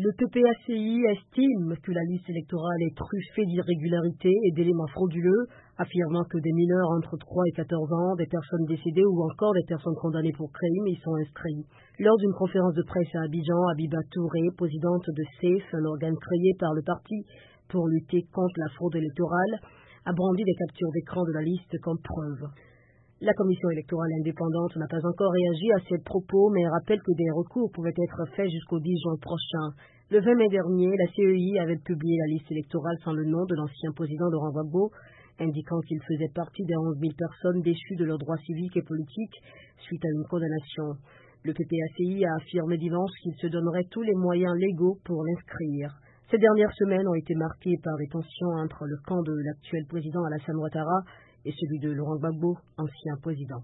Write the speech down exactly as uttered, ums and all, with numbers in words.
Le P P A C I estime que la liste électorale est truffée d'irrégularités et d'éléments frauduleux, affirmant que des mineurs entre trois et quatorze ans, des personnes décédées ou encore des personnes condamnées pour crime y sont inscrits. Lors d'une conférence de presse à Abidjan, Abiba Touré, présidente de SAFE, un organe créé par le parti pour lutter contre la fraude électorale, a brandi des captures d'écran de la liste comme preuve. La commission électorale indépendante n'a pas encore réagi à ces propos, mais rappelle que des recours pouvaient être faits jusqu'au dix juin prochain. Le vingt mai dernier, la C E I avait publié la liste électorale sans le nom de l'ancien président Laurent Gbagbo, indiquant qu'il faisait partie des onze mille personnes déchues de leurs droits civiques et politiques suite à une condamnation. Le P P A C I a affirmé dimanche qu'il se donnerait tous les moyens légaux pour l'inscrire. Ces dernières semaines ont été marquées par des tensions entre le camp de l'actuel président Alassane Ouattara et celui de Laurent Gbagbo, ancien président.